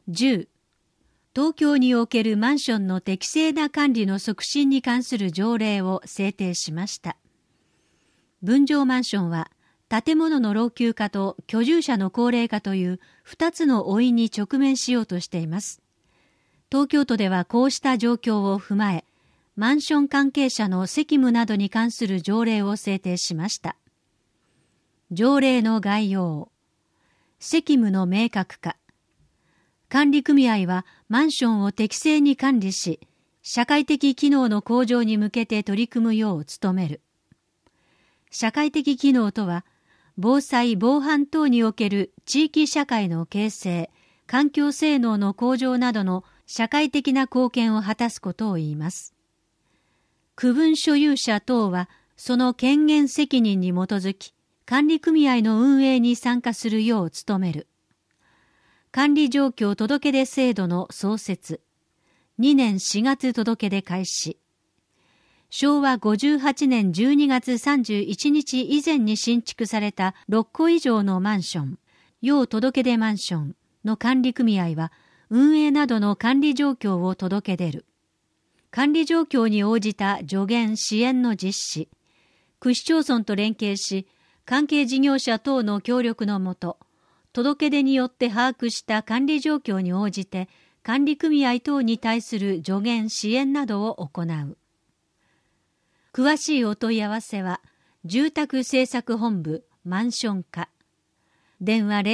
10、東京におけるマンションの適正な管理の促進に関する条例を制定しました。分譲マンションは、建物の老朽化と居住者の高齢化という2つの老いに直面しようとしています。東京都ではこうした状況を踏まえ、マンション関係者の責務などに関する条例を制定しました。条例の概要。責務の明確化。管理組合はマンションを適正に管理し、社会的機能の向上に向けて取り組むよう努める。社会的機能とは、防災・防犯等における地域社会の形成、環境性能の向上などの社会的な貢献を果たすことを言います。区分所有者等は、その権限責任に基づき、管理組合の運営に参加するよう努める。管理状況届出制度の創設。2年4月届出開始。昭和58年12月31日以前に新築された6戸以上のマンション、要届出マンションの管理組合は、運営などの管理状況を届け出る。管理状況に応じた助言・支援の実施。区市町村と連携し、関係事業者等の協力のもと、届け出によって把握した管理状況に応じて、管理組合等に対する助言・支援などを行う。詳しいお問い合わせは、住宅政策本部マンション課。電話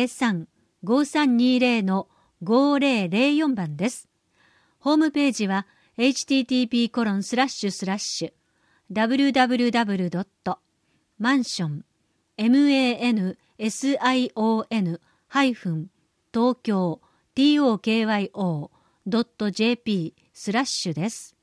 03-5320-5004 番です。ホームページは、http://www.mansion-tokyo.jp/ です。